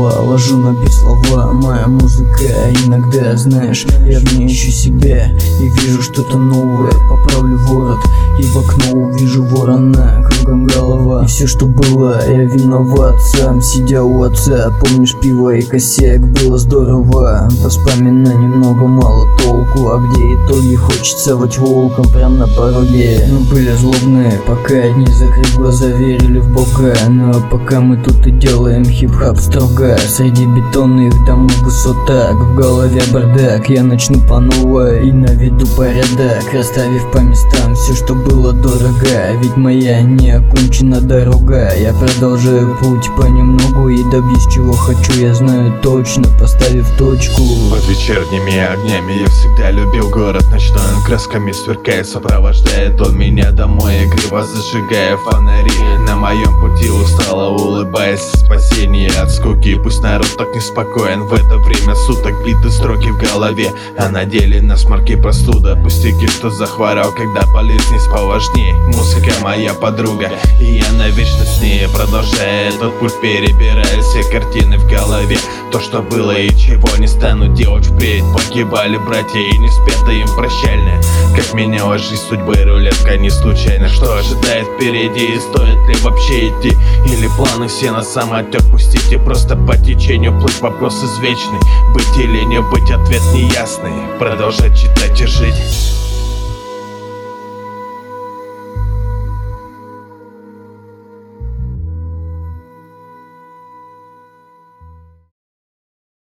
слова, ложу на бит слова. Моя музыка иногда, знаешь, я в ней ищу себя и вижу что-то новое. Поправлю ворот и в окно увижу ворона, кругом голова. И все, что было, я виноват сам, сидя у отца. Помнишь пиво и косяк, было здорово. Воспоминаний много, мало толку, а где итоги хочется быть волком прям на пороге. Мы были злобные, пока одни закрыв глаза верили в Бога. Ну а пока мы тут и делаем хип-хап строго. Среди бетонных домов высотак, в голове бардак. Я начну по новой и наведу порядок, расставив по местам все, что было дорого. Ведь моя не окончена дорога. Я продолжаю путь понемногу и добьюсь чего хочу, я знаю точно, поставив точку. Под вечерними огнями я всегда любил город ночной. Он красками сверкает, сопровождает он меня домой, игриво зажигая фонари. На моем пути устало улыбаясь, спасение от скуки. Пусть народ так неспокоен в это время суток. Биты строки в голове, а на деле насморки простуда. Пустяки, что захворал, когда болезнь поважней. Музыка моя подруга, и я навечно с ней. Продолжая этот путь, перебирая все картины в голове. То, что было и чего не стану делать впредь. Погибали братья и не спета им прощальная. Как менялась жизнь судьбы, рулетка не случайно. Что ожидает впереди и стоит ли вообще идти? Или планы все на самотек пустить и просто по течению плыть? Вопрос извечный, быть или не быть, ответ неясный. Продолжать читать и жить.